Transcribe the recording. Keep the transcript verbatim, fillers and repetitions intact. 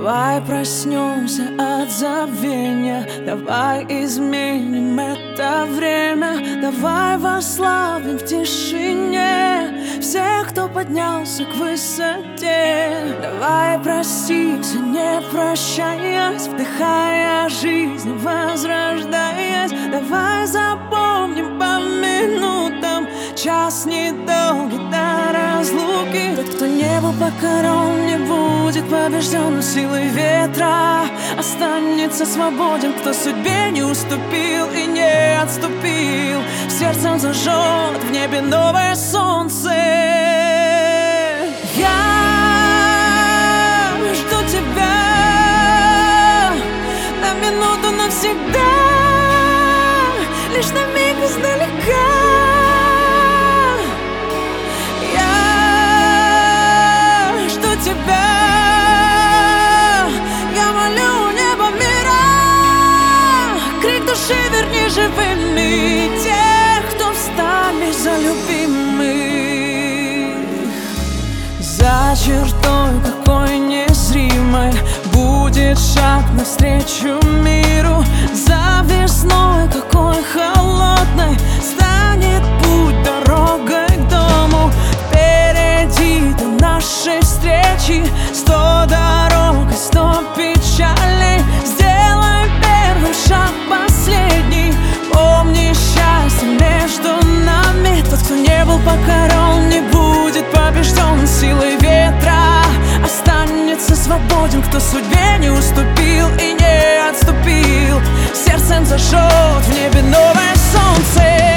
Давай проснемся от забвения, давай изменим это время, давай восславим в тишине всех, кто поднялся к высоте. Давай простимся, не прощаясь, вдыхая жизнь, возрождаясь. Давай запомним по минутам час недолгий до разлуки. Тот, кто не был покорен, не будет побежден силой ветра, останется свободен. Кто судьбе не уступил и не отступил, сердцем зажжет в небе новое солнце. Я жду тебя на минуту навсегда, лишь на миг издалека. Я жду тебя, я молю небо мира, крик души верни живыми тех, кто встали за любимых. За чертой какой незримой будет шаг навстречу миру. За весной какой холодной станет путь дорогой к дому. Впереди до нашей встречи сто дорог и сто печалей. Сделай первый шаг, последний. Помни, счастье между нами. Тот, кто не был покорен, не будет побежден силой ветра, останется свободен. Кто судьбе не уступил и не отступил, сердцем зажжет в небе новое солнце.